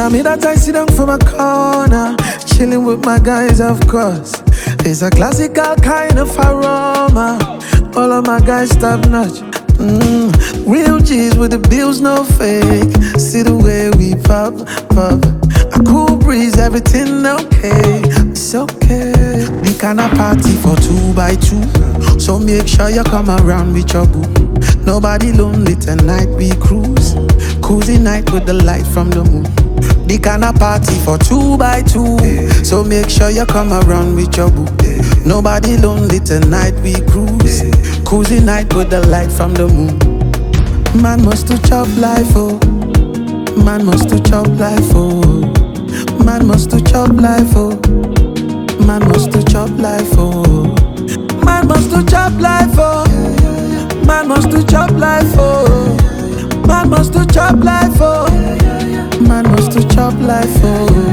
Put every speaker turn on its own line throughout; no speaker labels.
me that I sit down for my corner, chilling with my guys, of course. It's a classical kind of aroma. All of my guys top notch. Real G's with the bills, no fake. See the way we pop, pop. A cool breeze, everything okay. It's okay. The kind of party for 2 by 2. So make sure you come around with your boo. Nobody lonely tonight, we cruise. Cozy night with the light from the moon. The kind of party for 2 by 2. So make sure you come around with your boo. Nobody lonely tonight, we cruise. Cozy night with the light from the moon. Man must to chop life, oh. Man must to chop life, oh. Man must to chop life, oh. Man must to chop life, oh. Man must to chop life, oh. Man must to chop life, oh. Man must to chop life, oh. Man must to chop life, oh.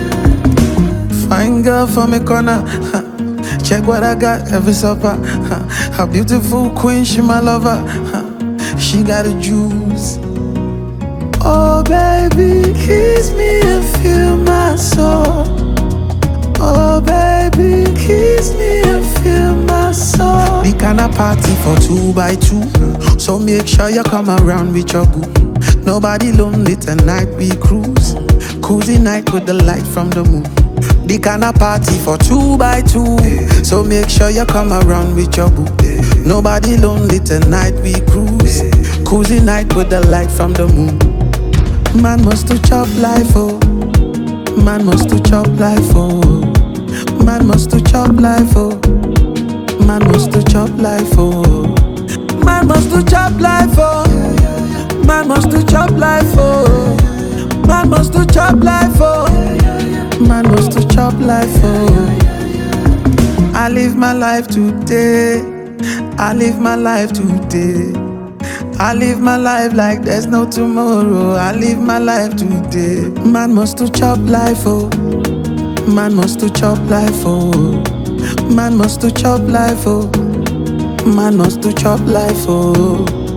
Fine girl from a corner, check what I got every supper. A beautiful queen, she my lover. She got the juice. Oh baby, kiss me and feel my soul. Oh baby, kiss me and feel my soul. The kind of party for 2 by 2. So make sure you come around with your boo. Nobody lonely tonight, we cruise. Cozy night with the light from the moon. The kind of party for 2 by 2. So make sure you come around with your boo. Nobody lonely tonight, we cruise. Cozy night with the light from the moon. Man must to chop life, oh. Man must to chop life, oh. Man must to chop life, oh. Man must to chop life, oh. Man must to chop life, oh. Man must to chop life, oh. Man must to chop life, oh. Man must to chop life, oh. I live my life today. I live my life today. I live my life like there's no tomorrow. I live my life today. Man must to chop life, oh. Man must to chop life, oh. Man must to chop life, oh. Man must to chop life, oh.